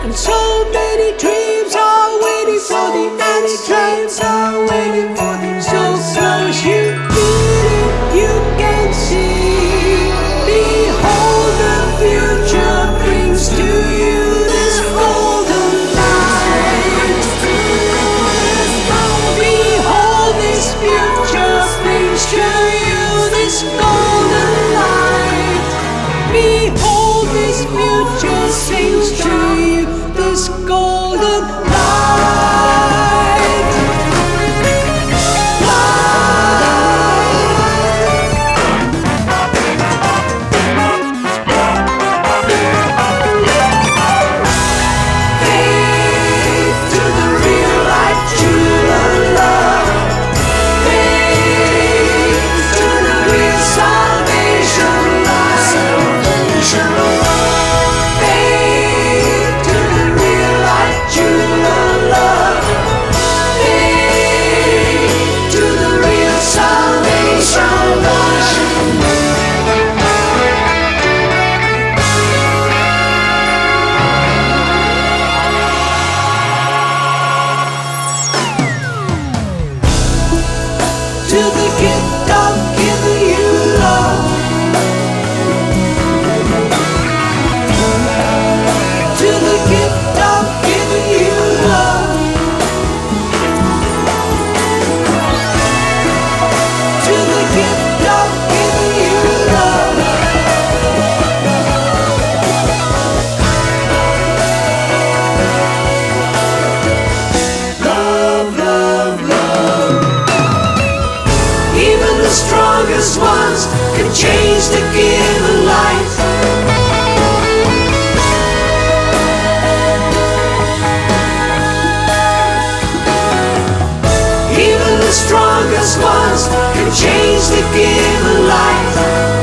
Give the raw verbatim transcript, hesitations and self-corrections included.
And so many dreams are waiting for the answer. Dreams are waiting for the answer. So close you feel it, you can see. Behold, the future brings to you this golden light. Behold, this future brings to you this golden light. Behold, this future brings to you this golden light. Faith to the real light, true love. Faith to the real salvation light. Faith to the real light, true love. Faith to the real salvation light. To the gift of giving you love. To the gift of giving you love. To the gift of giving you love. Love, love, love. Even the strongest ones can change the given light. Even the strongest ones can change the given light.